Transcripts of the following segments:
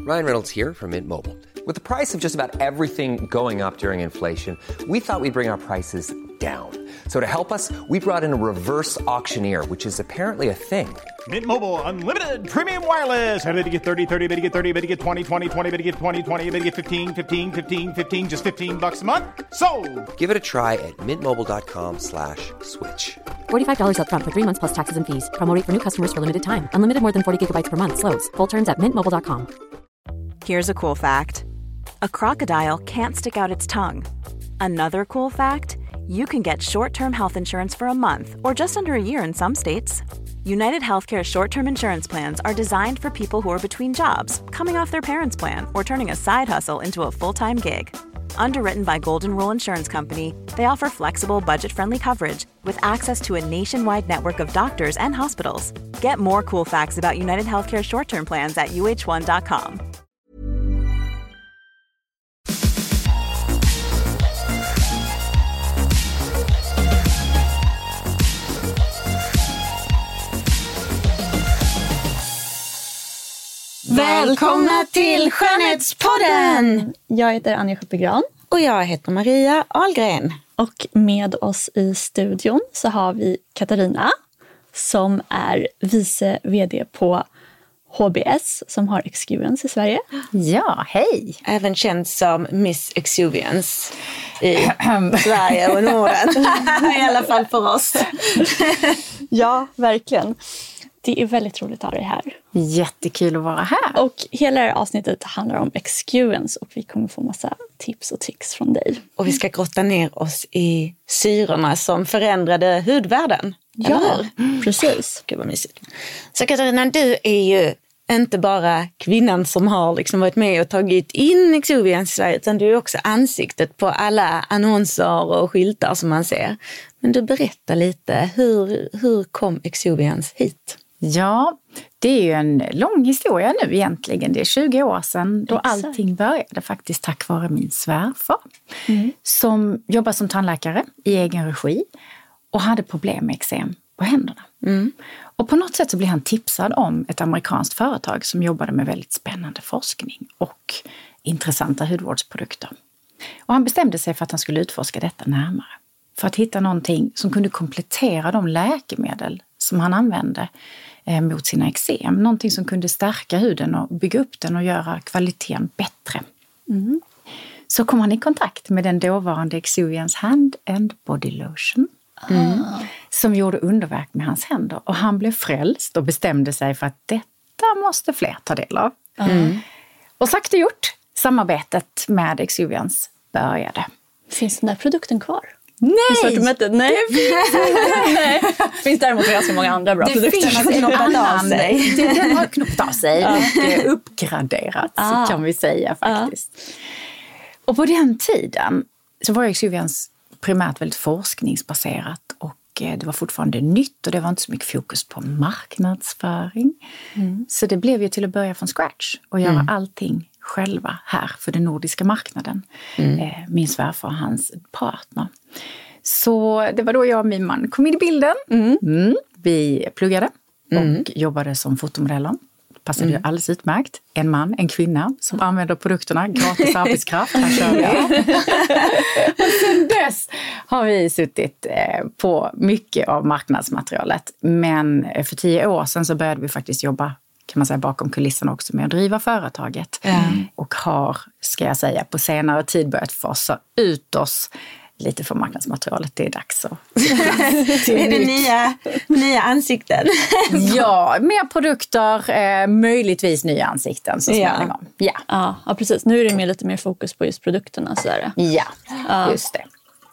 Ryan Reynolds here from Mint Mobile. With the price of just about everything going up during inflation, we thought we'd bring our prices down. So to help us, we brought in a reverse auctioneer, which is apparently a thing. Mint Mobile Unlimited Premium Wireless. How to get 30, 30, bit to get 30, bit to get 20, 20, 20, bit to get 20, 20, bit to get 15, 15, 15, 15, just $15 a month? Sold! Give it a try at mintmobile.com/switch. $45 up front for 3 months plus taxes and fees. Promo rate for new customers for limited time. Unlimited more than 40 gigabytes per month. Slows full terms at mintmobile.com. Here's a cool fact. A crocodile can't stick out its tongue. Another cool fact, you can get short-term health insurance for a month or just under a year in some states. United Healthcare short-term insurance plans are designed for people who are between jobs, coming off their parents' plan, or turning a side hustle into a full-time gig. Underwritten by Golden Rule Insurance Company, they offer flexible, budget-friendly coverage with access to a nationwide network of doctors and hospitals. Get more cool facts about United Healthcare short-term plans at uh1.com. Välkomna till Skönhetspodden! Jag heter Anja Sköpegran. Och jag heter Maria Ahlgren. Och med oss i studion så har vi Katarina som är vice vd på HBS som har Exuviance i Sverige. Ja, hej! Även känd som Miss Exuviance i Sverige och Norden. I alla fall för oss. Ja, verkligen. Det är väldigt roligt att ha dig här. Jättekul att vara här. Och hela det här avsnittet handlar om Exuviance och vi kommer få massa tips och tricks från dig. Och vi ska grotta ner oss i syrorna som förändrade hudvärlden. Ja, precis. Gud vad mysigt. Så Katarina, du är ju inte bara kvinnan som har liksom varit med och tagit in Exuviance i Sverige, utan du är också ansiktet på alla annonser och skyltar som man ser. Men du berättar lite, hur kom Exuviance hit? Ja, det är ju en lång historia nu egentligen. Det är 20 år sedan då allting började faktiskt tack vare min svärfar. Som jobbar som tandläkare i egen regi och hade problem med eksem på händerna. Och på något sätt så blev han tipsad om ett amerikanskt företag som jobbade med väldigt spännande forskning och intressanta hudvårdsprodukter. Och han bestämde sig för att han skulle utforska detta närmare. För att hitta någonting som kunde komplettera de läkemedel som han använde mot sina eksem. Någonting som kunde stärka huden och bygga upp den och göra kvaliteten bättre. Så kom han i kontakt med den dåvarande Exuviance Hand and Body Lotion. Som gjorde underverk med hans händer. Och han blev frälst och bestämde sig för att detta måste fler ta del av. Och sagt och gjort, samarbetet med Exuviance började. Finns den där produkten kvar? Nej! Nej. Nej. Finns däremot ganska många andra bra produkter. Det finns knoppat av sig. Den har knoppat av sig och uppgraderats kan vi säga faktiskt. Och på den tiden så var Exuviance primärt väldigt forskningsbaserat och det var fortfarande nytt och det var inte så mycket fokus på marknadsföring. Så det blev ju till att börja från scratch och göra allting själva här för den nordiska marknaden. Min svärfar och hans partner. Så det var då jag och min man kom in i bilden. Vi pluggade och jobbade som fotomodeller. Passade ju alldeles utmärkt. En man, en kvinna som använder produkterna. Gratis arbetskraft. Här kör vi. Och sen dess har vi suttit på mycket av marknadsmaterialet. Men för 10 år sedan så började vi faktiskt jobba, kan man säga, bakom kulisserna också med att driva företaget. Och har, ska jag säga, på senare tid börjat fasa ut oss lite för marknadsmaterialet. Det är dags att... Är det nya ansikten? Ja, mer produkter, möjligtvis nya ansikten så småningom. Ja, precis. Nu är det lite mer fokus på just produkterna. Så är det. Ja, just det.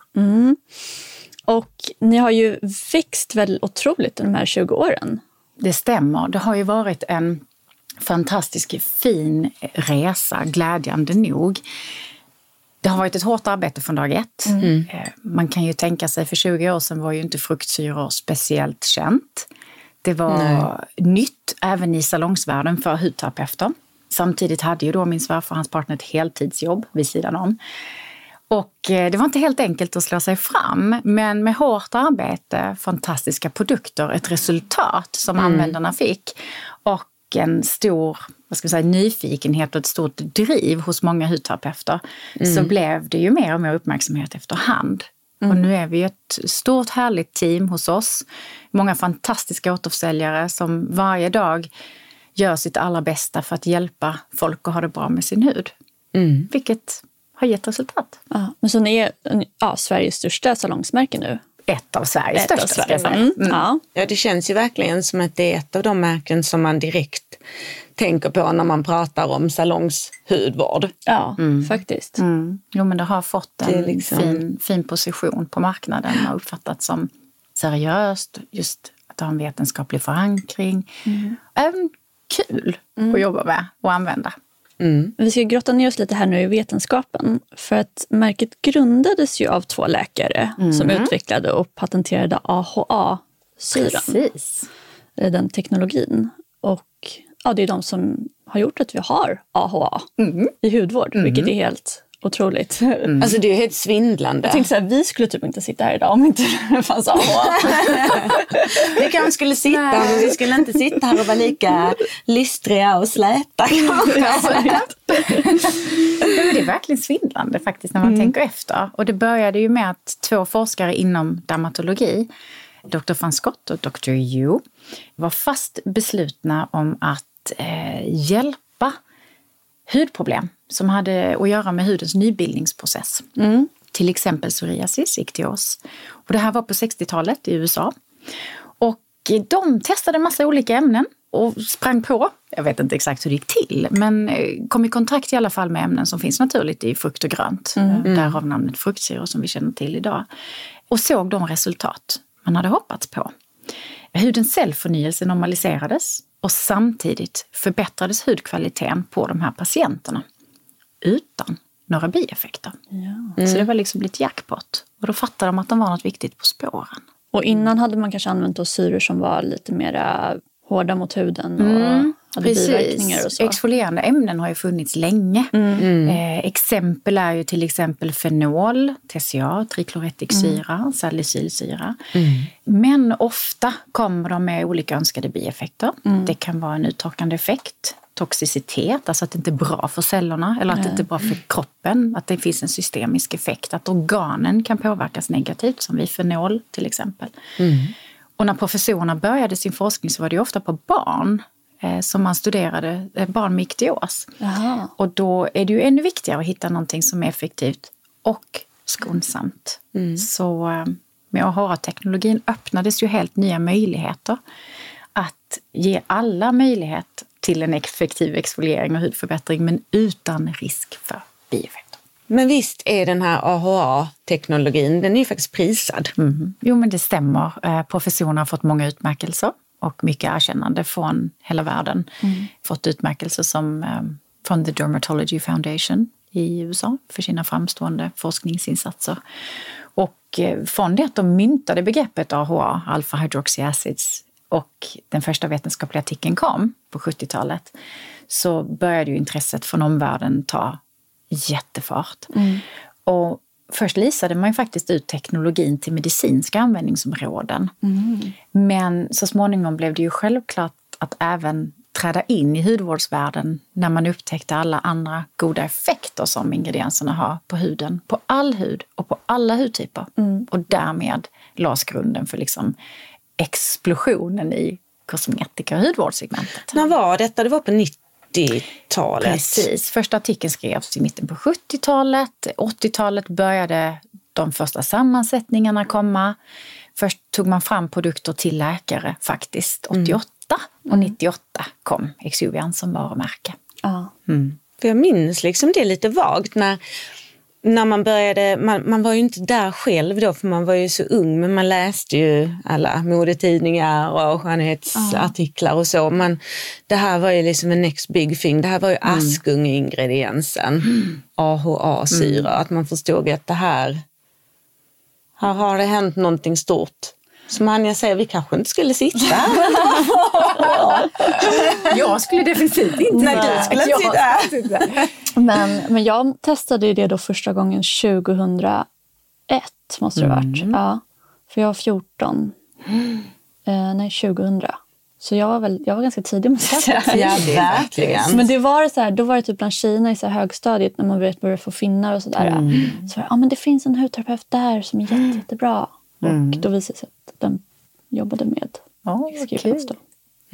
Och ni har ju växt väldigt otroligt de här 20 åren. Det stämmer. Det har ju varit en fantastisk fin resa, glädjande nog. Det har varit ett hårt arbete från dag ett. Man kan ju tänka sig, för 20 år sedan var ju inte fruktsyror speciellt känt. Det var nytt även i salongsvärlden för hudterapeuter. Samtidigt hade ju då min svärfar och hans partner ett heltidsjobb vid sidan om. Och det var inte helt enkelt att slå sig fram, men med hårt arbete, fantastiska produkter, ett resultat som användarna fick. Och en stor nyfikenhet och ett stort driv hos många hudterapeuter så blev det ju mer och mer uppmärksamhet efterhand. Och nu är vi ett stort härligt team hos oss. Många fantastiska återförsäljare som varje dag gör sitt allra bästa för att hjälpa folk att ha det bra med sin hud. Vilket har gett resultat. Ja, men så ni är Sveriges största salongsmärke nu? Ett av Sveriges största, ska jag säga. Ja, det känns ju verkligen som att det är ett av de märken som man direkt tänker på när man pratar om salongshudvård. Ja, faktiskt. Jo, men det har fått en fin position på marknaden och uppfattats som seriöst, just att det har en vetenskaplig förankring. Även kul att jobba med och använda. Vi ska grotta ner oss lite här nu i vetenskapen. För att märket grundades ju av 2 läkare som utvecklade och patenterade AHA-syran. Precis. Den teknologin. Och det är de som har gjort att vi har AHA i hudvård. Vilket är helt otroligt. Alltså det är helt svindlande. Jag tänkte så här, vi skulle typ inte sitta här idag om inte det fanns AHA. Vi kanske skulle sitta, men vi skulle inte sitta här och vara lika lystriga och släta. Det är verkligen svindlande faktiskt när man tänker efter. Och det började ju med att 2 forskare inom dermatologi, Dr. Van Scott och Dr. Yu, var fast beslutna om att hjälpa hudproblem som hade att göra med hudens nybildningsprocess. Till exempel psoriasis, iktios. Och det här var på 60-talet i USA. Och de testade en massa olika ämnen och sprang på, jag vet inte exakt hur det gick till, men kom i kontakt i alla fall med ämnen som finns naturligt i frukt och grönt. Därav namnet fruktsyror som vi känner till idag. Och såg de resultat man hade hoppats på. Hudens cellförnyelse normaliserades och samtidigt förbättrades hudkvaliteten på de här patienterna utan några bieffekter. Så det var liksom lite jackpot. Och då fattade de att de var något viktigt på spåren. Och innan hade man kanske använt då syror som var lite mer hårda mot huden och hade biverkningar och så. Exfolierande ämnen har ju funnits länge. Exempel är ju till exempel fenol, TCA, trikloretiksyra, salicylsyra. Men ofta kommer de med olika önskade bieffekter. Det kan vara en uttorkande effekt, toxicitet, alltså att det inte är bra för cellerna eller att det inte är bra för kroppen, att det finns en systemisk effekt, att organen kan påverkas negativt som vid fenol till exempel. Och när professorerna började sin forskning så var det ofta på barn som man studerade, barn med iktios. Och då är det ju ännu viktigare att hitta någonting som är effektivt och skonsamt. Så med AHA-teknologin öppnades ju helt nya möjligheter att ge alla möjlighet till en effektiv exfoliering och hudförbättring men utan risk för bieffekter. Men visst är den här AHA-teknologin, den är ju faktiskt prisad. Jo, men det stämmer. Professorerna har fått många utmärkelser och mycket erkännande från hela världen. Fått utmärkelser som från The Dermatology Foundation i USA för sina framstående forskningsinsatser. Och från det att de myntade begreppet AHA, alpha hydroxy acids, och den första vetenskapliga artikeln kom på 70-talet så började ju intresset från omvärlden ta jättefart. Och först lisade man ju faktiskt ut teknologin till medicinska användningsområden. Men så småningom blev det ju självklart att även träda in i hudvårdsvärlden när man upptäckte alla andra goda effekter som ingredienserna har på huden. På all hud och på alla hudtyper. Och därmed lades grunden för liksom explosionen i kosmetika- och hudvårdssegmentet. När var detta? Det var på 90-talet. Precis. Första artikeln skrevs i mitten på 70-talet. 80-talet började de första sammansättningarna komma. Först tog man fram produkter till läkare faktiskt 88 och 98 kom Exuvian som varumärke. För jag minns liksom det lite vagt när man började, man var ju inte där själv då för man var ju så ung, men man läste ju alla modetidningar och skönhetsartiklar och så. Men det här var ju liksom en next big thing. Det här var ju askungingrediensen, AHA-syra. Att man förstod att det här har det hänt någonting stort. Som Anja säger, vi kanske inte skulle sitta här. Jag skulle definitivt inte. Nej, du skulle inte sitta. Men jag testade det då första gången 2001 måste det ha varit. Ja, för jag var 14. Nej, 2000. Så jag var ganska tidig med att säga. Ja, verkligen. Men det var så här, då var det typ bland tjejerna i så här högstadiet när man började få finnar och sådär. Så men det finns en hudterapeut där som är jättebra. Och då visade det sig att den jobbade med exklusions då.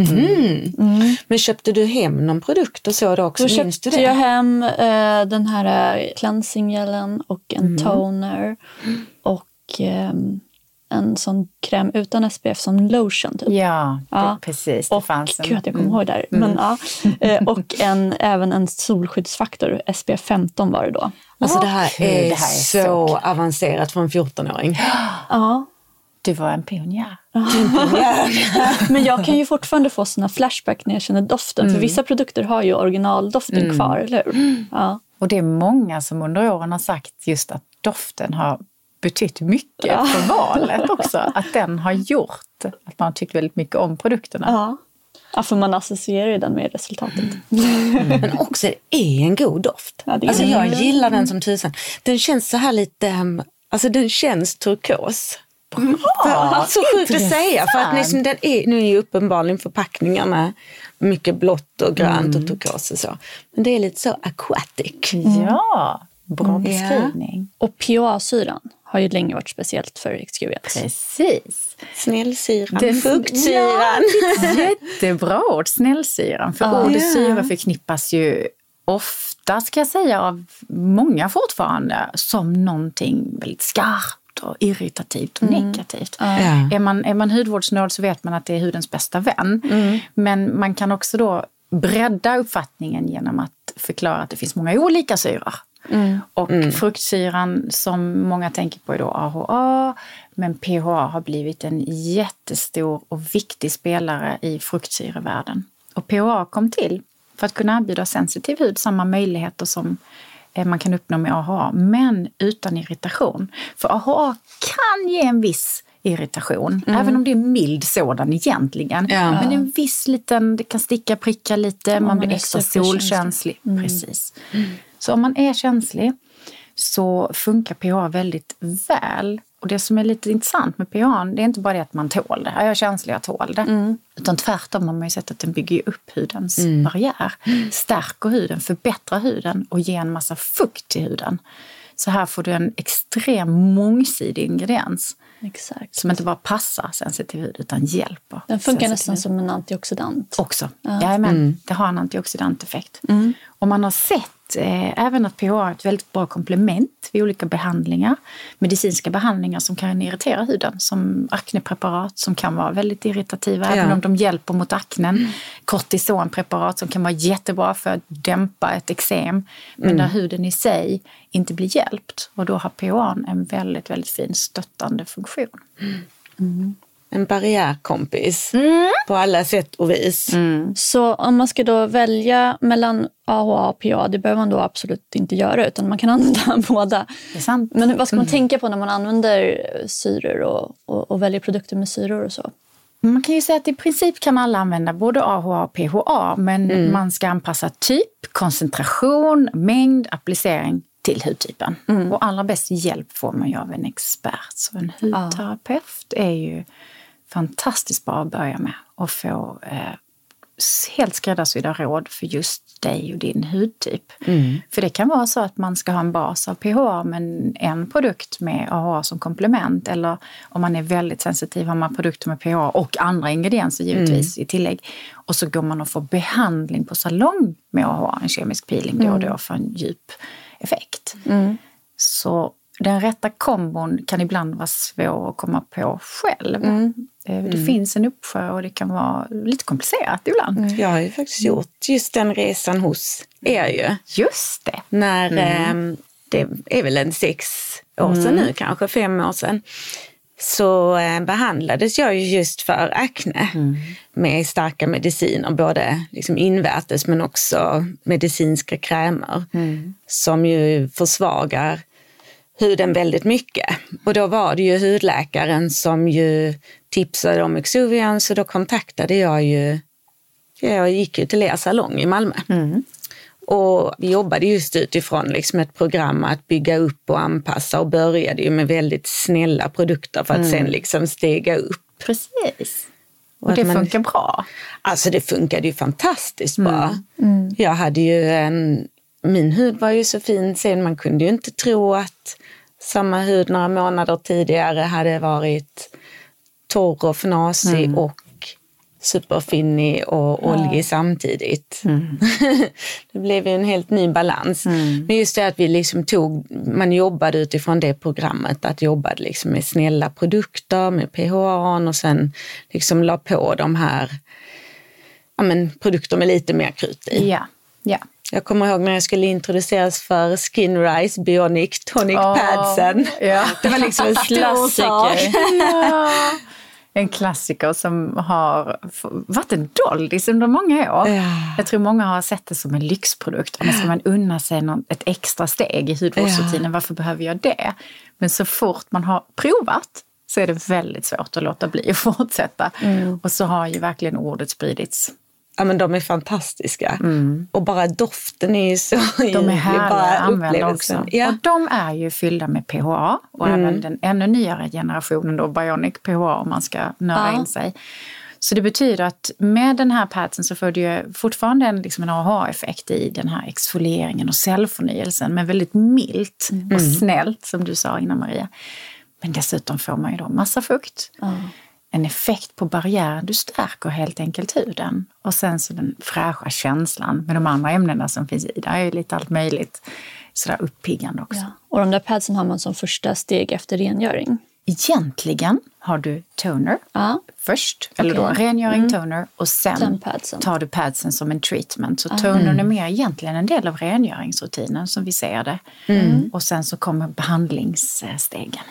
Men köpte du hem någon produkt och så då också? Då köpte jag hem den här cleansing-gelen och en toner och en sån kräm utan SPF som lotion typ. Ja, precis. Det fanns jag kommer ihåg där. Men, och även en solskyddsfaktor, SPF 15 var det då. Alltså det här är så avancerat för en 14-åring. Ja. Du var en pionjär. Men jag kan ju fortfarande få såna flashback när jag känner doften. För vissa produkter har ju originaldoften kvar, eller hur? Ja. Och det är många som under åren har sagt just att doften har betytt mycket för valet också. Att den har gjort att man tyckt väldigt mycket om produkterna. Ja, för man associerar ju den med resultatet. Men också det är en god doft. Ja, alltså jag gillar den som tusan. Den känns så här lite, alltså den känns turkos. Så sjukt att säga, för att liksom den är, nu är ju uppenbarligen förpackningarna mycket blått och grönt och turkos och så. Men det är lite så aquatic. Ja, bra beskrivning. Och PHA-syran har ju länge varit speciellt för exklusions. Precis. Snällsyran, fuktsyran. Jättebra ord, snällsyran. För ordet syra förknippas ju ofta, ska jag säga, av många fortfarande som någonting väldigt skarpt och irritativt och negativt. Är man hudvårdsnörd så vet man att det är hudens bästa vän. Men man kan också då bredda uppfattningen genom att förklara att det finns många olika syror. Och fruktsyran som många tänker på är då AHA, men PHA har blivit en jättestor och viktig spelare i fruktsyrevärlden. Och PHA kom till för att kunna erbjuda sensitiv hud samma möjligheter som man kan uppnå med AHA, men utan irritation. För AHA kan ge en viss irritation, även om det är mild sådan egentligen. Men en viss liten, det kan sticka, pricka lite, man blir extra solkänslig. Precis. Så om man är känslig så funkar PHA väldigt väl. Och det som är lite intressant med PHA, det är inte bara det att man tål det. Jag är känslig, jag tål det. Utan tvärtom har man ju sett att den bygger upp hudens barriär. Stärker huden, förbättrar huden och ger en massa fukt till huden. Så här får du en extrem mångsidig ingrediens. Exakt. Som inte bara passar sensitiv hud utan hjälper. Den funkar nästan som en antioxidant. Också. Jajamän, det har en antioxidanteffekt. Och man har sett även att PHA är ett väldigt bra komplement vid olika behandlingar. Medicinska behandlingar som kan irritera huden. Som aknepreparat som kan vara väldigt irritativa även om de hjälper mot aknen. Kortisonpreparat som kan vara jättebra för att dämpa ett eksem. Men där huden i sig inte blir hjälpt. Och då har PHA en väldigt, väldigt fin stöttande funktion. En barriärkompis på alla sätt och vis. Så om man ska då välja mellan AHA och PHA, det behöver man då absolut inte göra, utan man kan använda båda. Det är sant. Men vad ska man tänka på när man använder syror och väljer produkter med syror och så? Man kan ju säga att i princip kan alla använda både AHA och PHA, men man ska anpassa typ, koncentration, mängd, applicering till hudtypen. Och allra bäst hjälp får man ju av en expert. Så en hudterapeut är ju fantastiskt bra att börja med och få helt skräddarsydda råd för just dig och din hudtyp. För det kan vara så att man ska ha en bas av PHA men en produkt med AHA som komplement, eller om man är väldigt sensitiv har man produkter med PHA och andra ingredienser givetvis i tillägg. Och så går man och får behandling på salong med AHA, en kemisk peeling då och då för en djup effekt. Så den rätta kombon kan ibland vara svår att komma på själv. Det finns en uppsjö och det kan vara lite komplicerat ibland. Jag har ju faktiskt gjort just den resan hos er ju. Just det. När det är väl en 6 år sedan nu, kanske 5 år sedan. Så behandlades jag ju just för akne med starka mediciner, både liksom invärtes men också medicinska krämer som ju försvagar huden väldigt mycket. Och då var det ju hudläkaren som ju tipsade om exklusions, så då kontaktade jag gick ju till er salong i Malmö. Och vi jobbade just utifrån liksom ett program att bygga upp och anpassa och började ju med väldigt snälla produkter för att sen liksom stega upp. Precis. Och det funkar bra? Alltså det funkade ju fantastiskt bra. Jag hade ju min hud var ju så fin sen, man kunde ju inte tro att samma hud några månader tidigare hade varit torr och fnasig och superfinnig och oljig samtidigt. Det blev ju en helt ny balans. Men just det att vi liksom man jobbade utifrån det programmet, att jobbade liksom med snälla produkter, med PHA och sen liksom la på de här produkter med lite mer krut i. Ja. Jag kommer ihåg när jag skulle introduceras för Skinrise Bionic Tonic Padsen. Ja. Det var liksom en stor sak. En klassiker som har varit en doldis under många år. Jag tror många har sett det som en lyxprodukt. Men ska man unna sig ett extra steg i hudvårdsrutinen, varför behöver jag det? Men så fort man har provat så är det väldigt svårt att låta bli att fortsätta. Och så har ju verkligen ordet spridits. Ja, men de är fantastiska. Och bara doften är ju så... De är härliga att använda också. Ja. Och de är ju fyllda med PHA. Och även den ännu nyare generationen då, Bionic PHA, om man ska nöra in sig. Så det betyder att med den här padsen så får du ju fortfarande en AHA-effekt i den här exfolieringen och cellförnyelsen. Men väldigt milt och snällt, som du sa innan, Maria. Men dessutom får man ju då massa fukt. En effekt på barriären. Du stärker helt enkelt huden. Och sen så den fräscha känslan med de andra ämnena som finns i. Det är ju lite allt möjligt. Sådär uppiggande också. Ja. Och de där padsen har man som första steg efter rengöring. Egentligen har du toner först. Eller då rengöring, toner. Och sen tar du padsen som en treatment. Så tonern är mer egentligen en del av rengöringsrutinen som vi ser det. Och sen så kommer behandlingsstegen.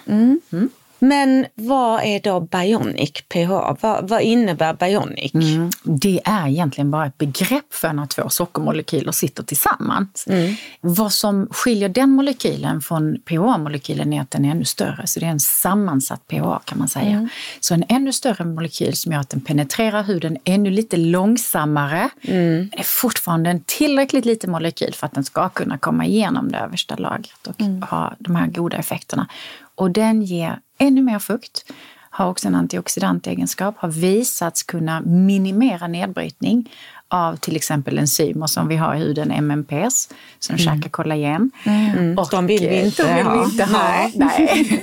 Men vad är då Bionic PHA? Vad innebär Bionic? Det är egentligen bara ett begrepp för när två sockermolekyler sitter tillsammans. Vad som skiljer den molekylen från PHA-molekylen är att den är ännu större. Så det är en sammansatt PHA, kan man säga. Så en ännu större molekyl som gör att den penetrerar huden ännu lite långsammare. Men det är fortfarande en tillräckligt liten molekyl för att den ska kunna komma igenom det översta lagret och ha de här goda effekterna. Och den ger ännu mer fukt, har också en antioxidantegenskap, har visats kunna minimera nedbrytning av till exempel enzymer som vi har i huden, MMPs, som käkar kollagen. Och de vill vi inte ha. Nej.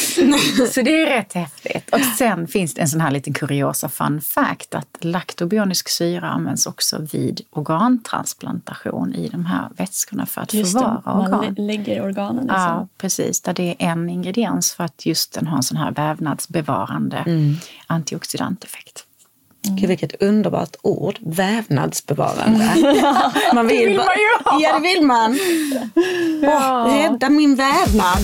Så det är rätt häftigt. Och sen finns det en sån här liten kuriosa fun fact att laktobionisk syra används också vid organtransplantation i de här vätskorna för att förvara organ. Man lägger organen. Ja, precis. Där det är en ingrediens för att just den har en sån här vävnadsbevarande antioxidanteffekt. Gud, vilket underbart ord. Vävnadsbevarande. Man vill det vill man ju ha. Ja, det vill man. Rädda min vävnad.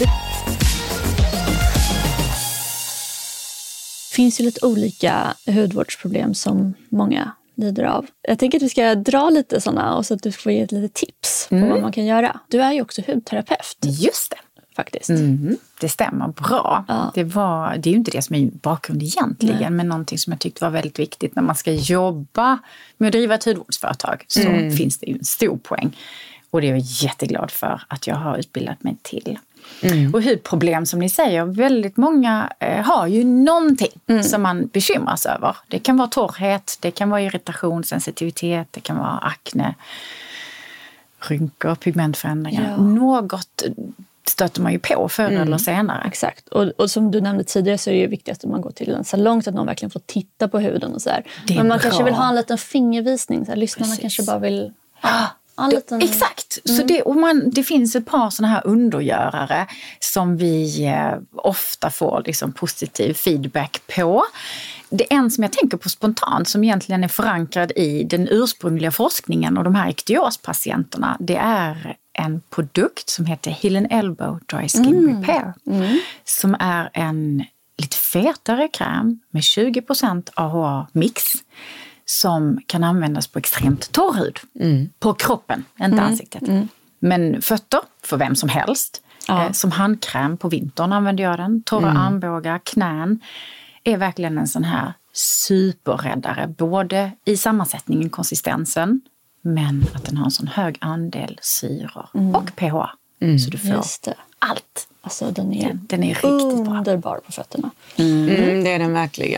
Det finns ju lite olika hudvårdsproblem som många lider av. Jag tänker att vi ska dra lite sådana och så att du får ge ett litet tips på vad man kan göra. Du är ju också hudterapeut. Just det. Faktiskt. Det stämmer bra. Ja. Det är ju inte det som är bakgrund egentligen, men någonting som jag tyckte var väldigt viktigt när man ska jobba med att driva ett hudvårdsföretag, så finns det ju en stor poäng. Och det är jag jätteglad för att jag har utbildat mig till. Och hudproblem, som ni säger, väldigt många har ju någonting som man bekymras över. Det kan vara torrhet, det kan vara irritation, sensitivitet, det kan vara akne, rynkor, pigmentförändringar. Ja. Något stöter man ju på förr eller senare. Exakt. Och som du nämnde tidigare så är det ju viktigt att man går till en salong så att någon verkligen får titta på huden och så här. Men man kanske vill ha en liten fingervisning. Så här, lyssnarna kanske bara vill... Exakt. Så det finns ett par såna här undergörare som vi ofta får liksom positiv feedback på. Det är en som jag tänker på spontant som egentligen är förankrad i den ursprungliga forskningen och de här iktiospatienterna. Det är en produkt som heter Heal & Elbow Dry Skin Repair. Som är en lite fetare kräm med 20% AHA-mix som kan användas på extremt torr hud. På kroppen, inte ansiktet. Men fötter för vem som helst. Som handkräm på vintern använder jag den. Torra armbågar, knän. Är verkligen en sån här superräddare. Både i sammansättningen, konsistensen. Men att den har en sån hög andel syror och pH. Så du får allt. Alltså den är riktigt bra. Underbar på fötterna. Det är den verkligen.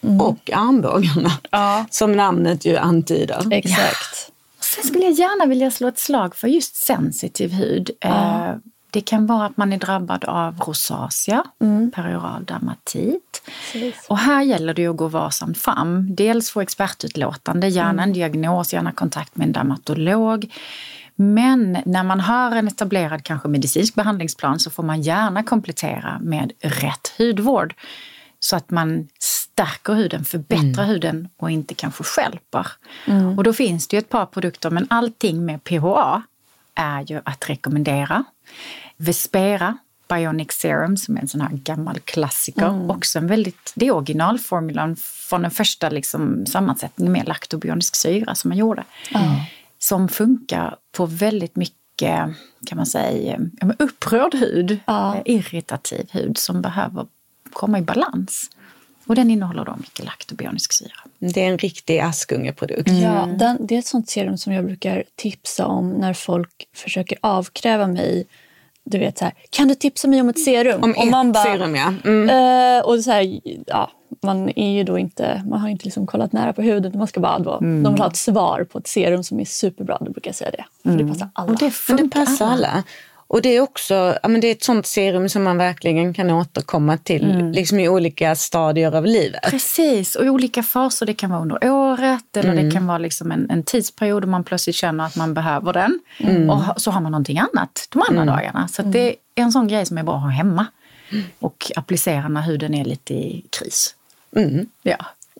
och armbågarna. Som namnet ju antyder. Exakt. Sen skulle jag gärna vilja slå ett slag för just sensitiv hud. Det kan vara att man är drabbad av rosacea, perioral dermatit. Och här gäller det att gå varsamt fram. Dels få expertutlåtande, gärna en diagnos, gärna kontakt med en dermatolog. Men när man har en etablerad kanske medicinsk behandlingsplan så får man gärna komplettera med rätt hudvård. Så att man stärker huden, förbättrar huden och inte kanske stjälper. Och då finns det ju ett par produkter, men allting med PHA är ju att rekommendera. Vespera Bionic Serum som är en sån här gammal klassiker. Också en väldigt, det är originalformulan från den första liksom sammansättningen med laktobionisk syra som man gjorde. Som funkar på väldigt mycket, kan man säga, upprörd hud, irritativ hud som behöver komma i balans. Och den innehåller då mycket laktobionisk syra. Det är en riktig Askungeprodukt. Ja, det är ett sånt serum som jag brukar tipsa om när folk försöker avkräva mig. Du vet så här, kan du tipsa mig om ett serum? Om man bara, serum, ja. Och så här, ja, man är ju då inte, man har inte liksom kollat nära på huden. Man ska bara då, de vill ha ett svar på ett serum som är superbra. Då brukar jag säga det. För det passar alla. Och det passar alla. Och det är också, ja, men det är ett sånt serum som man verkligen kan återkomma till liksom i olika stadier av livet. Precis, och i olika faser. Det kan vara under året eller det kan vara liksom en tidsperiod och man plötsligt känner att man behöver den. Och så har man någonting annat de andra dagarna. Så att det är en sån grej som är bra att ha hemma. Och applicera när huden är lite i kris. Ja.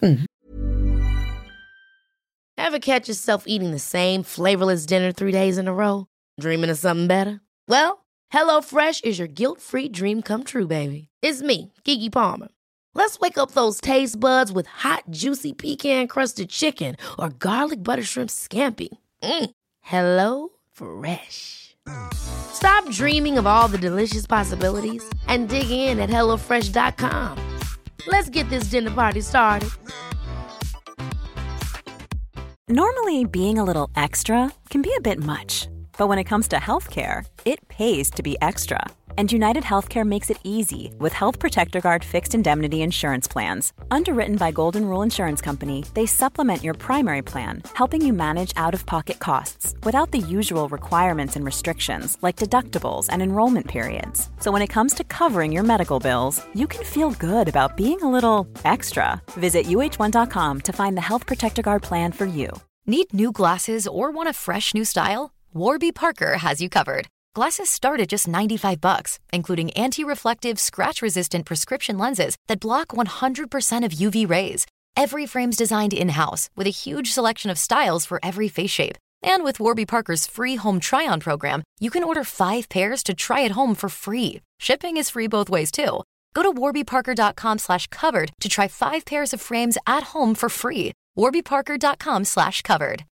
Ever catch yourself eating the same flavorless dinner 3 days in a row? Dreaming of something better? Well, HelloFresh is your guilt-free dream come true, baby. It's me, Keke Palmer. Let's wake up those taste buds with hot, juicy pecan-crusted chicken or garlic butter shrimp scampi. Hello Fresh. Stop dreaming of all the delicious possibilities and dig in at HelloFresh.com. Let's get this dinner party started. Normally, being a little extra can be a bit much. But when it comes to healthcare, it pays to be extra. And United Healthcare makes it easy with Health Protector Guard fixed indemnity insurance plans. Underwritten by Golden Rule Insurance Company, they supplement your primary plan, helping you manage out-of-pocket costs without the usual requirements and restrictions like deductibles and enrollment periods. So when it comes to covering your medical bills, you can feel good about being a little extra. Visit uh1.com to find the Health Protector Guard plan for you. Need new glasses or want a fresh new style? Warby Parker has you covered. Glasses start at just $95, including anti-reflective, scratch-resistant prescription lenses that block 100% of UV rays. Every frame's designed in-house with a huge selection of styles for every face shape. And with Warby Parker's free home try-on program, you can order 5 pairs to try at home for free. Shipping is free both ways, too. Go to warbyparker.com/covered to try 5 pairs of frames at home for free. warbyparker.com/covered.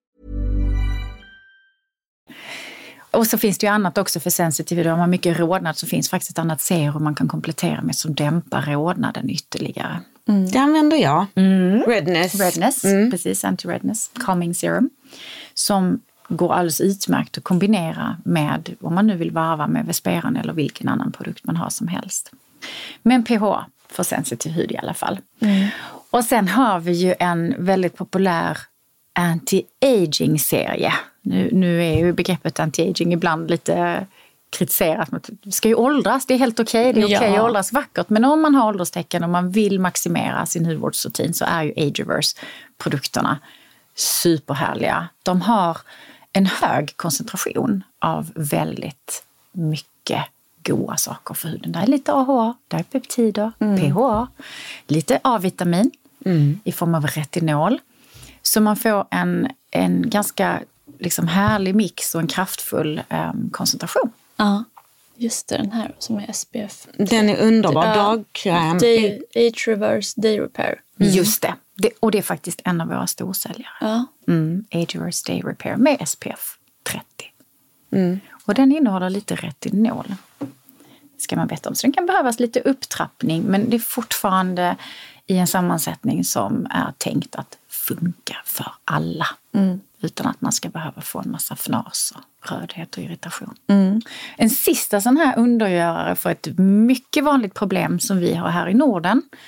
Och så finns det ju annat också för sensitiv. Om man har mycket rodnad så finns faktiskt ett annat serum man kan komplettera med som dämpar rodnaden ytterligare. Det använder jag. Redness. Precis, anti-redness. Calming serum. Som går alldeles utmärkt att kombinera med, om man nu vill varva med Vesperan eller vilken annan produkt man har som helst. Men PHA för sensitiv hud i alla fall. Och sen har vi ju en väldigt populär anti-aging-serie. Nu är ju begreppet anti-aging ibland lite kritiserat. Du ska ju åldras, det är helt okej. Det är okej att åldras vackert. Men om man har ålderstecken och man vill maximera sin hudvårdsrutin så är ju Ageverse-produkterna superhärliga. De har en hög koncentration av väldigt mycket goda saker för huden. Det är lite AHA, det är peptider, PHA, lite A-vitamin i form av retinol. Så man får en ganska liksom härlig mix och en kraftfull koncentration. Ja, just det, den här som är SPF. Den är underbar, dagkräm. Age Reverse Day Repair. Just det. Och det är faktiskt en av våra storsäljare. Ja. Age Reverse Day Repair med SPF 30. Och den innehåller lite retinol. Ska man veta om. Så den kan behövas lite upptrappning, men det är fortfarande i en sammansättning som är tänkt att funka för alla. Utan att man ska behöva få en massa fnas och rödhet och irritation. En sista sån här undergörare för ett mycket vanligt problem som vi har här i Norden.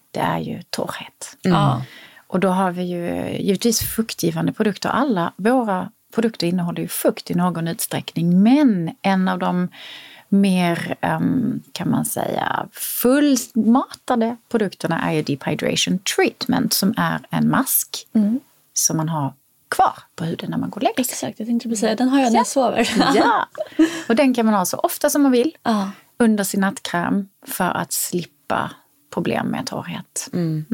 det är ju torrhet. Och då har vi ju givetvis fuktgivande produkter. Alla våra produkter innehåller ju fukt i någon utsträckning. Men en av de mer, kan man säga, fullmatade produkterna är ju Deep Hydration Treatment, som är en mask som man har kvar på huden när man går och lägger sig. Exakt, jag tänkte säga, den har jag när jag sover. Ja, och den kan man ha så ofta som man vill under sin nattkräm för att slippa problem med torrhet.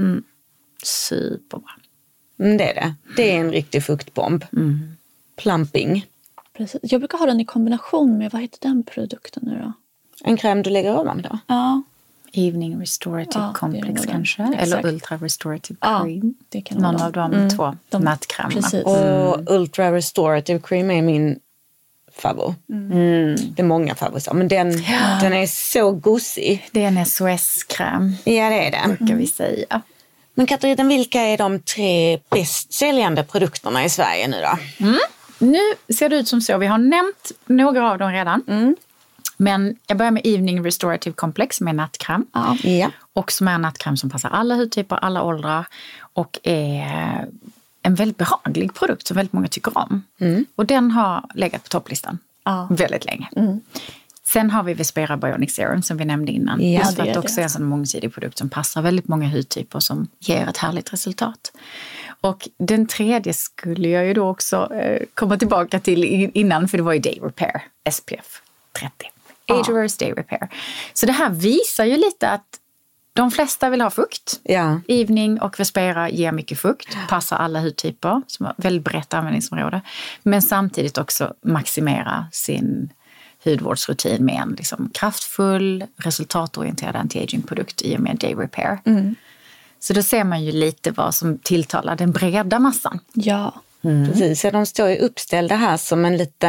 Superbra. Det är det. Det är en riktig fuktbomb. Plumping. Precis. Jag brukar ha den i kombination med, vad heter den produkten nu då? En kräm du lägger ovan då? Ja. Evening Restorative Complex kanske. Exakt. Eller Ultra Restorative Cream. Det kan någon av de två nattkrämerna. Och Ultra Restorative Cream är min favvo. Det är många favoriser. Men den är så gosig. Det är en SOS-kräm. Ja, det är det. Brukar vi säga. Men Katarina, vilka är de 3 bäst säljande produkterna i Sverige nu då? Nu ser det ut som så. Vi har nämnt några av dem redan. Men jag börjar med Evening Restorative Complex som är nattkräm. Ja. Och som är en nattkräm som passar alla hudtyper, alla åldrar. Och är en väldigt behaglig produkt som väldigt många tycker om. Och den har legat på topplistan väldigt länge. Sen har vi Vespera Bionic Serum som vi nämnde innan. Ja, just för att det också är en sån mångsidig produkt som passar väldigt många hudtyper som ger ett härligt resultat. Och den tredje skulle jag ju då också komma tillbaka till innan, för det var ju Day Repair SPF 30. Age Reverse Day Repair. Så det här visar ju lite att de flesta vill ha fukt. Ja. Evening och Vespera ger mycket fukt. Passar alla hudtyper. Som har väldigt brett användningsområde. Men samtidigt också maximera sin hudvårdsrutin med en liksom kraftfull, resultatorienterad anti-aging-produkt i och med Day Repair. Så då ser man ju lite vad som tilltalar den breda massan. Ja. Precis. Så de står ju uppställda här som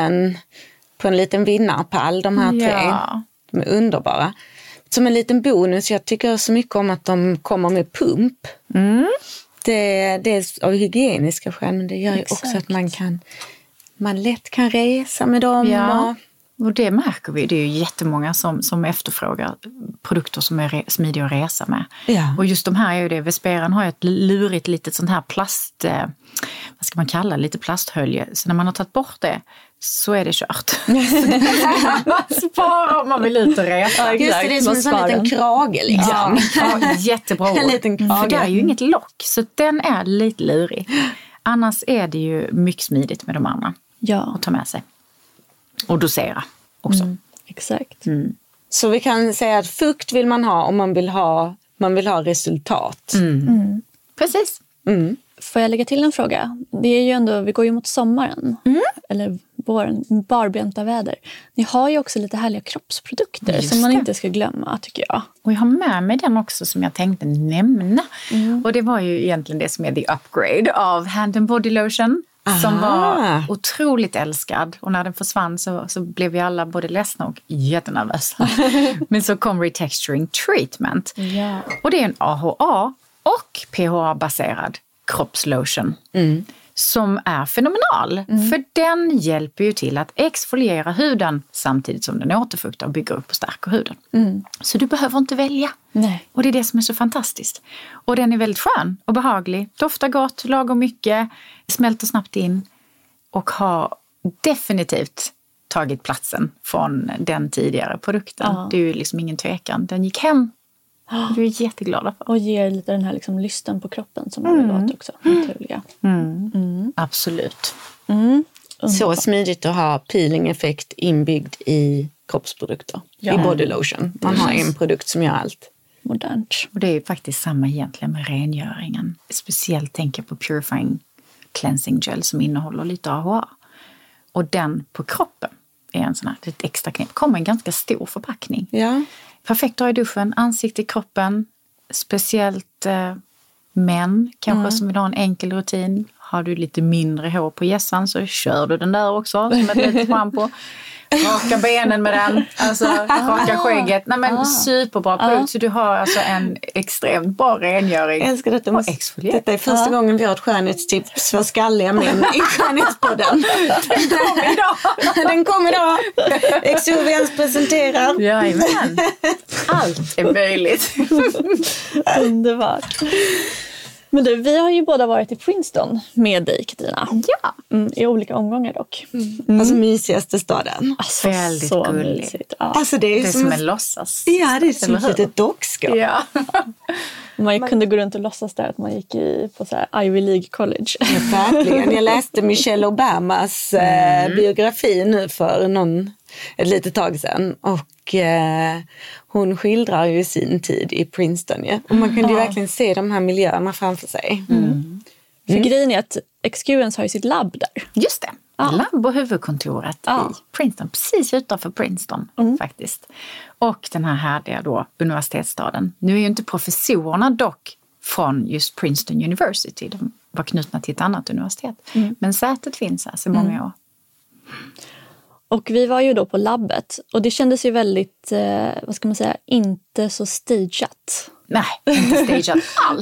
på en liten vinnarpall, de här 3. Ja. De är underbara. Som en liten bonus, jag tycker så mycket om att de kommer med pump. Det är av hygieniska skäl, men det gör ju också att man lätt kan resa med dem. Ja. Och det märker vi. Det är ju jättemånga som efterfrågar produkter som är smidiga att resa med. Ja. Och just de här är ju det. Vesperan har ju ett lurigt litet sånt här plast, vad ska man kalla det, lite plasthölje. Så när man har tagit bort det så är det kört. Man sparar om man vill ut och resa. Just det är som en sån liten krage liksom. Ja, jättebra ord. En liten krage. För det är ju inget lock, så den är lite lurig. Annars är det ju mycket smidigt med de andra att ta med sig. Och dosera också. Exakt. Så vi kan säga att fukt vill man ha om man vill ha resultat. Precis. Får jag lägga till en fråga? Det är ju ändå, vi går ju mot sommaren. Eller våren, barbenta väder. Ni har ju också lite härliga kroppsprodukter Just som man det. inte ska glömma, tycker jag. Och jag har med mig den också som jag tänkte nämna. Och det var ju egentligen det som är the upgrade av Hand and Body Lotion. Som var otroligt älskad. Och när den försvann så blev vi alla både ledsna och jättenervösa. Men så kom Retexturing Treatment. Ja. Och det är en AHA och PHA-baserad kroppslotion. Som är fenomenal. För den hjälper ju till att exfoliera huden samtidigt som den återfuktar och bygger upp och stärker huden. Så du behöver inte välja. Nej. Och det är det som är så fantastiskt. Och den är väldigt skön och behaglig. Doftar gott, lagom mycket, smälter snabbt in. Och har definitivt tagit platsen från den tidigare produkten. Det är ju liksom ingen tvekan. Den gick hem. Du är jätteglada för. Och ger lite den här liksom lysten på kroppen som man vill åt också. Naturliga. Absolut. Så smidigt att ha peeling-effekt inbyggd i kroppsprodukter. I body lotion. Man har en produkt som gör allt. Modernt. Och det är faktiskt samma egentligen med rengöringen. Speciellt tänker jag på Purifying Cleansing Gel som innehåller lite AHA. Och den på kroppen är en sån här, ett extra knep. Kommer en ganska stor förpackning. Ja. Perfekt att ha i duschen, ansikte i kroppen. Speciellt män kanske som vill ha en enkel rutin. Har du lite mindre hår på hjässan så kör du den där också som ett litet schampo. raka benen med den, alltså raka skägget. Nej, men superbra produkt. Så du har alltså en extremt bra rengöring. Jag älskar detta. Detta är första gången vi har ett skönhetstips för skalliga män i skönhetspodden. Den kommer idag. Exuvians presenterar. Jajamän. Allt är möjligt. Underbart. Men du, vi har ju båda varit i Princeton med dig, Katarina. Ja. I olika omgångar dock. Alltså mysigaste staden. Alltså, väldigt så gulligt. mysigt. Ja. Alltså det är som en låtsas. Ja, det är som ett litet dockskap. Ja. Man kunde gå runt och låtsas där att man gick på så här Ivy League College. Ja, verkligen. Jag läste Michelle Obamas biografi nu för ett litet tag sedan. Och hon skildrar ju sin tid i Princeton. Ja? Och man kunde ju verkligen se de här miljöerna framför sig. För grejen är att Experience har ju sitt labb där. Just det. Labb och huvudkontoret i Princeton. Precis utanför Princeton faktiskt. Och den här härliga då universitetsstaden. Nu är ju inte professorerna dock från just Princeton University. De var knutna till ett annat universitet. Men sätet finns här så många år. Och vi var ju då på labbet. Och det kändes ju väldigt, vad ska man säga, inte så stageat. Nej, inte stageat alls.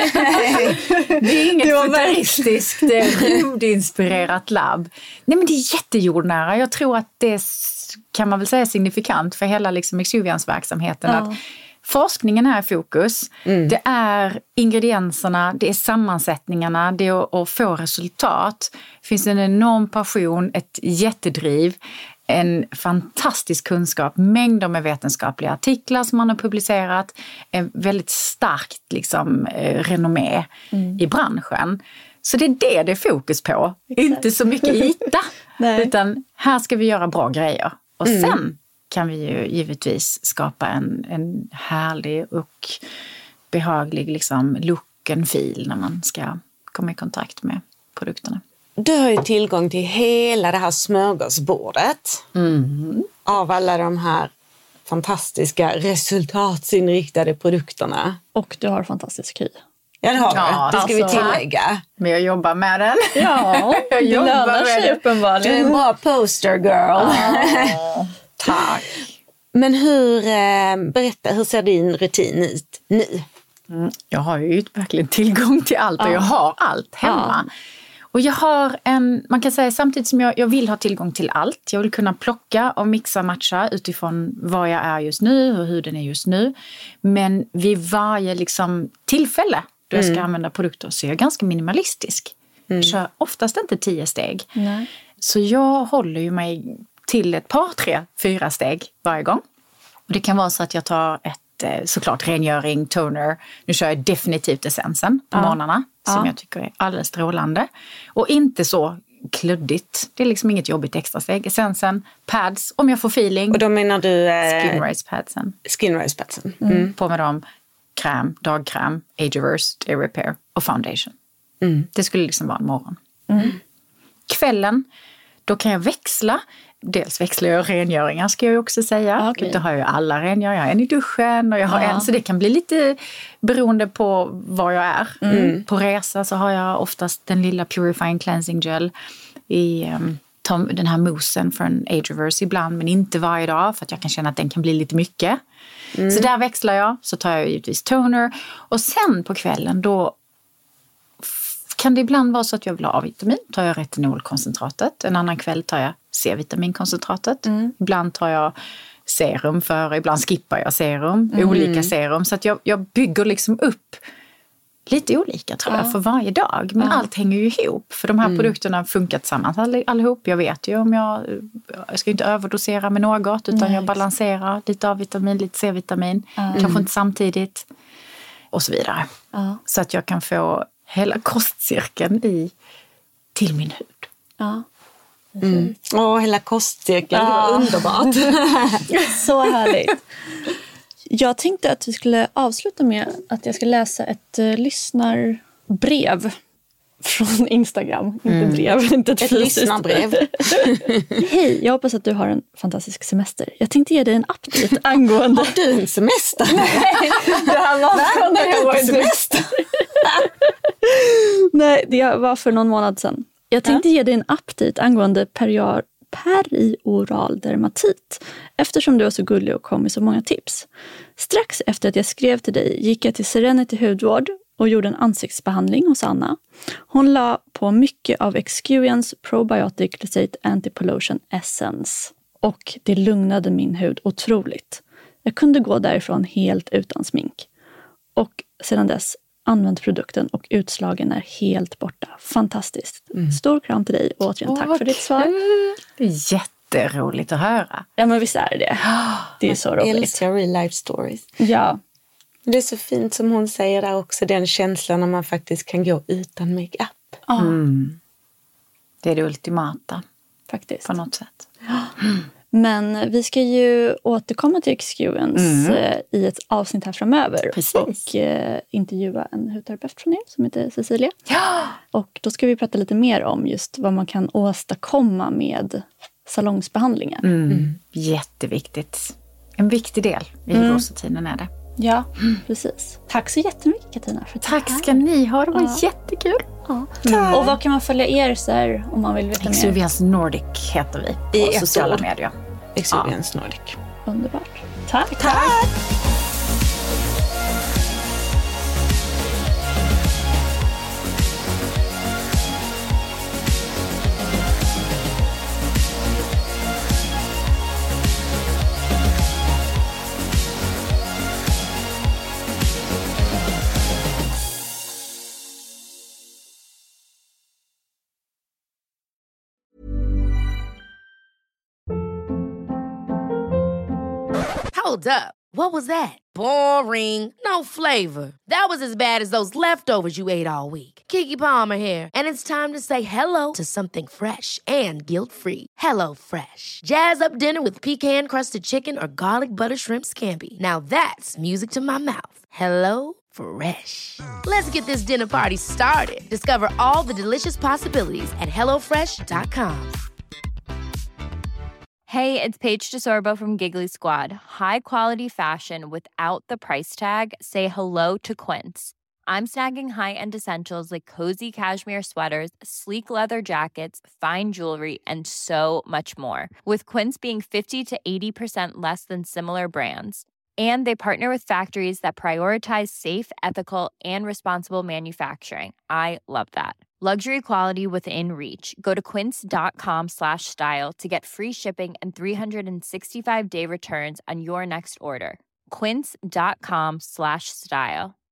Det är inget futuristiskt, rymdinspirerat labb. Nej, men det är jättejordnära. Jag tror att det kan man väl säga signifikant för hela liksom Exuvians-verksamheten. Att forskningen är i fokus. Det är ingredienserna, det är sammansättningarna, det är att få resultat. Det finns en enorm passion, ett jättedriv. En fantastisk kunskap, mängder med vetenskapliga artiklar som man har publicerat. En väldigt starkt liksom, renommé i branschen. Så det är det är fokus på. Inte så mycket yta. Utan här ska vi göra bra grejer. Och sen kan vi ju givetvis skapa en härlig och behaglig liksom, look and feel när man ska komma i kontakt med produkterna. Du har ju tillgång till hela det här smörgåsbordet av alla de här fantastiska resultatsinriktade produkterna. Och du har fantastisk hy. Ja, det har du. Det ska vi tillägga. Men jag jobbar med den. Ja, det lönar sig uppenbarligen. Du är en bra poster girl. Tack. Men berätta, hur ser din rutin ut nu? Jag har ju verkligen tillgång till allt och jag har allt hemma. Och jag har man kan säga samtidigt som jag vill ha tillgång till allt. Jag vill kunna plocka och mixa matcha utifrån vad jag är just nu och hur den är just nu. Men vid varje liksom tillfälle då jag ska använda produkter så är jag ganska minimalistisk. Jag kör oftast inte 10 steg. Nej. Så jag håller ju mig till ett par, 3, 4 steg varje gång. Och det kan vara så att jag tar såklart rengöring, toner. Nu kör jag definitivt essensen på morgnarna som jag tycker är alldeles strålande. Och inte så kluddigt. Det är liksom inget jobbigt extra steg. Essensen, pads, om jag får feeling. Och då menar du Skin Race padsen. Skin Race padsen. På med dem, kräm, dagkräm, Age-Reverse, Day Repair och foundation. Det skulle liksom vara en morgon. Kvällen, då kan jag växla. Dels växlar jag rengöringar ska jag ju också säga. Okay. Då har jag alla rengöringar. Jag har en i duschen och jag har en. Så det kan bli lite beroende på var jag är. På resa så har jag oftast den lilla Purifying Cleansing Gel i den här moussen från Age-Reverse ibland. Men inte varje dag för att jag kan känna att den kan bli lite mycket. Så där växlar jag. Så tar jag givetvis toner. Och sen på kvällen då kan det ibland vara så att jag vill ha A-vitamin. Tar jag retinolkoncentratet. En annan kväll tar jag C-vitaminkoncentratet. Ibland tar jag serum ibland skippar jag serum. Olika serum. Så att jag bygger liksom upp lite olika tror jag för varje dag. Men allt hänger ju ihop. För de här produkterna funkar tillsammans allihop. Jag vet ju om jag ska inte överdosera med något. Utan jag balanserar lite A-vitamin, lite C-vitamin. Kanske inte samtidigt. Och så vidare. Så att jag kan få hela kostcirkeln till min hud. Ja. Hela kostcirkeln, det var underbart. Så härligt. Jag tänkte att vi skulle avsluta med att jag ska läsa ett lyssnarbrev från Instagram. Inte brev, inte ett lyssnarbrev. Hej, jag hoppas att du har en fantastisk semester. Jag tänkte ge dig en update angående... Har du en semester? Nej, det här var från när jag var en semester. Nej, det var för någon månad sedan. Jag tänkte ge dig en update angående perioral dermatit eftersom du var så gullig och kom med så många tips. Strax efter att jag skrev till dig gick jag till Serenity hudvård och gjorde en ansiktsbehandling hos Anna. Hon la på mycket av Excurians Probiotic Glycate Anti-Pollution Essence. Och det lugnade min hud otroligt. Jag kunde gå därifrån helt utan smink. Och sedan dess använt produkten och utslagen är helt borta. Fantastiskt. Stor kram till dig och återigen tack för ditt svar. Det är jätteroligt att höra. Ja, men visst är det. Det är så roligt. Jag älskar real life stories. Ja. Det är så fint som hon säger där också. Den känslan när man faktiskt kan gå utan make-up. Det är det ultimata. Faktiskt. På något sätt. Men vi ska ju återkomma till Excurians i ett avsnitt här framöver. Precis. Och intervjua en hudterapeut från er som heter Cecilia. Ja! Och då ska vi prata lite mer om just vad man kan åstadkomma med salongsbehandlingen. Jätteviktigt. En viktig del i hudvårdsrutinen är det. Ja, precis. Tack så jättemycket Katina. Tack ska ni ha, det var jättekul. Och vad kan man följa er så här, om man vill veta mer? Excurians Nordic heter vi på sociala medier. Excurians Nordic. Underbart. Tack. Hold up. What was that? Boring. No flavor. That was as bad as those leftovers you ate all week. Keke Palmer here, and it's time to say hello to something fresh and guilt-free. Hello Fresh. Jazz up dinner with pecan-crusted chicken or garlic butter shrimp scampi. Now that's music to my mouth. Hello Fresh. Let's get this dinner party started. Discover all the delicious possibilities at hellofresh.com. Hey, it's Paige DeSorbo from Giggly Squad. High quality fashion without the price tag. Say hello to Quince. I'm snagging high-end essentials like cozy cashmere sweaters, sleek leather jackets, fine jewelry, and so much more. With Quince being 50 to 80% less than similar brands. And they partner with factories that prioritize safe, ethical, and responsible manufacturing. I love that. Luxury quality within reach. Go to quince.com/style to get free shipping and 365-day returns on your next order. Quince.com/style.